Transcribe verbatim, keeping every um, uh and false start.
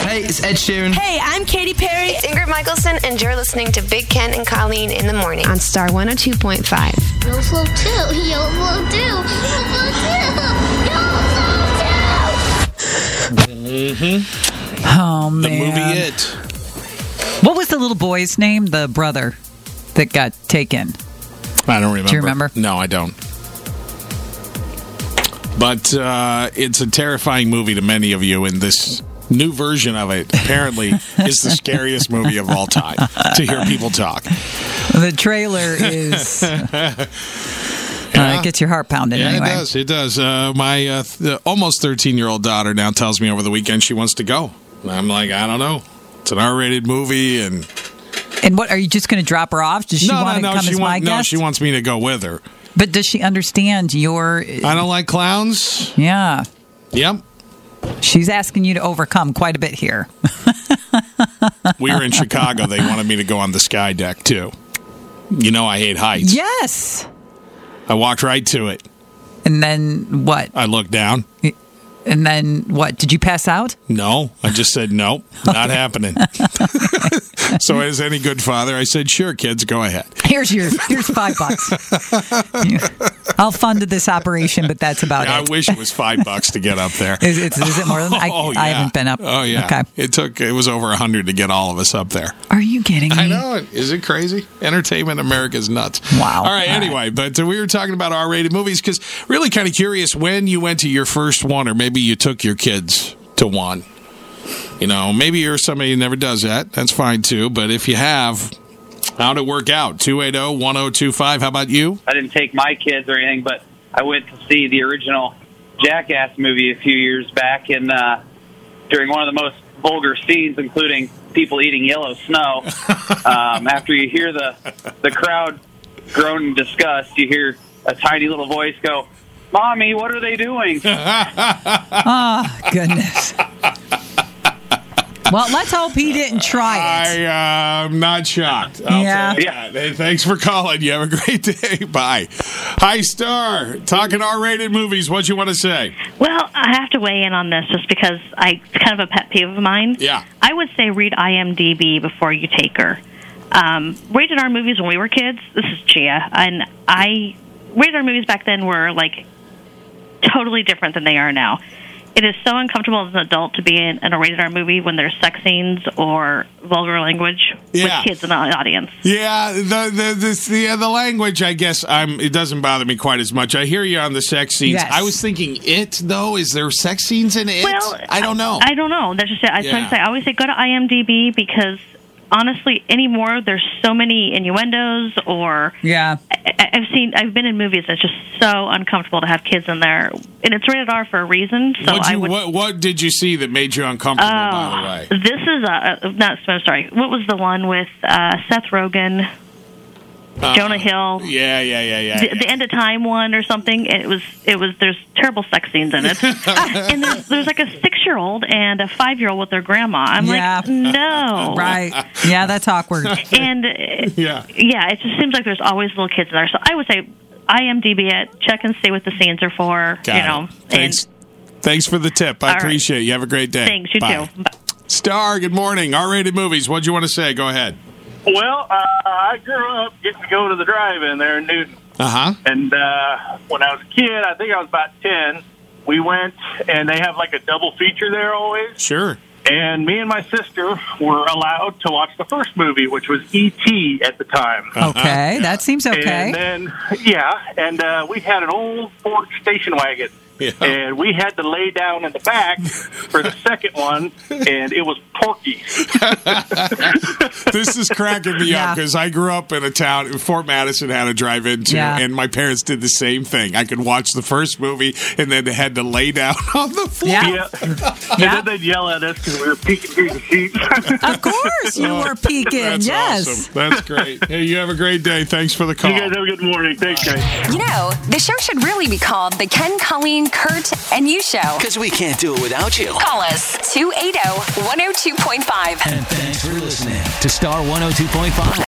Hey, it's Ed Sheeran. Hey, I'm Katy Perry. It's Ingrid Michaelson, and you're listening to Big Ken and Colleen in the morning on Star one oh two point five. You'll flow too. You'll flow too. You'll flow too. You'll flow too. Mm-hmm. Oh, man. The movie It. What was the little boy's name? The brother that got taken. I don't remember. Do you remember? No, I don't. But uh, it's a terrifying movie to many of you, and this new version of it apparently is the scariest movie of all time to hear people talk. The trailer is... Yeah. Uh, it gets your heart pounding yeah, anyway. it does. It does. Uh, my uh, th- almost thirteen-year-old daughter now tells me over the weekend she wants to go. And I'm like, I don't know. It's an R-rated movie, and... And what, are you just going to drop her off? Does she no, want no, to no, come she as want, my No, guest? she wants me to go with her. But does she understand your... I don't like clowns. Yeah. Yep. She's asking you to overcome quite a bit here. We were in Chicago. They wanted me to go on the sky deck, too. You know I hate heights. Yes. I walked right to it. And then what? I looked down. And then what? Did you pass out? No. I just said, nope, not happening. So as any good father, I said, sure, kids, go ahead. Here's your here's five bucks. I'll fund this operation, but that's about yeah, it. I wish it was five bucks to get up there. Is, it's, is it more than I, oh, yeah. I haven't been up. Oh, yeah. Okay. It took, it was over a hundred to get all of us up there. Are you kidding me? I know it. Is it crazy? Entertainment America's nuts. Wow. All right, all anyway, right. but uh, we were talking about R-rated movies because really kind of curious when you went to your first one, or maybe you took your kids to one. You know, maybe you're somebody who never does that. That's fine, too. But if you have, how'd it work out? two eight zero, one zero two five. How about you? I didn't take my kids or anything, but I went to see the original Jackass movie a few years back, and uh, during one of the most vulgar scenes, including people eating yellow snow, um, after you hear the, the crowd groan in disgust, you hear a tiny little voice go, "Mommy, what are they doing?" Oh, goodness. Well, let's hope he didn't try it. I, uh, I'm not shocked. I'll Yeah. tell you that. Hey, thanks for calling. You have a great day. Bye. Hi, Star. Talking R-rated movies. What you want to say? Well, I have to weigh in on this just because I, it's kind of a pet peeve of mine. Yeah. I would say read I M D B before you take her. Um, rated R movies when we were kids, this is Gia, and I, rated R movies back then were, like, totally different than they are now. It is so uncomfortable as an adult to be in, in a rated R movie when there's sex scenes or vulgar language Yeah. with kids in the audience. Yeah, the the the, the, the language, I guess, I'm, it doesn't bother me quite as much. I hear you on the sex scenes. Yes. I was thinking It, though. Is there sex scenes in It? Well, I don't know. I, I don't know. That's just it. I, Yeah. say, I always say go to I M D B because, honestly, anymore, there's so many innuendos or... Yeah. I, I've seen, I've been in movies that's just so uncomfortable to have kids in there. And it's rated R for a reason, so What'd I you, would... what, what did you see that made you uncomfortable, Oh, by the way? this is a... Not, I'm sorry. What was the one with uh, Seth Rogen... Uh, Jonah Hill. Yeah, yeah, yeah, yeah. The, yeah. the End of Time one or something. It was. It was. There's terrible sex scenes in it, and there's, there's like a six-year-old and a five-year-old with their grandma. I'm Yeah. like, no, Right. Yeah, that's awkward. And uh, Yeah. yeah, it just seems like there's always little kids in there. So I would say I M D B it. Check and see what the scenes are for. Got you know. it. Thanks. Thanks for the tip. I All right. appreciate it. You have a great day. Thanks. You Bye. too. Bye. Star, good morning. R-rated movies. What'd you want to say? Go ahead. Well, uh, I grew up getting to go to the drive-in there in Newton. Uh-huh. And uh, when I was a kid, I think I was about ten, we went, and they have like a double feature there always. Sure. And me and my sister were allowed to watch the first movie, which was E T at the time. Okay, that seems okay. And then, yeah, and uh, we had an old Ford station wagon. Yeah. And we had to lay down in the back for the second one, and it was Porky. This is cracking me Yeah. up because I grew up in a town, Fort Madison had a drive-in too, Yeah. and my parents did the same thing. I could watch the first movie and then they had to lay down on the floor. Yeah. Yeah. And then they'd yell at us because we were peeking through the seats. Of course, you were peeking. That's yes. awesome. That's great. Hey, you have a great day. Thanks for the call. You guys have a good morning. Thanks, guys. You know, the show should really be called the Ken, Colleen, Kurt, and You Show. Because we can't do it without you. Call us two eight zero, one zero two point five. And thanks for listening to Star one oh two point five.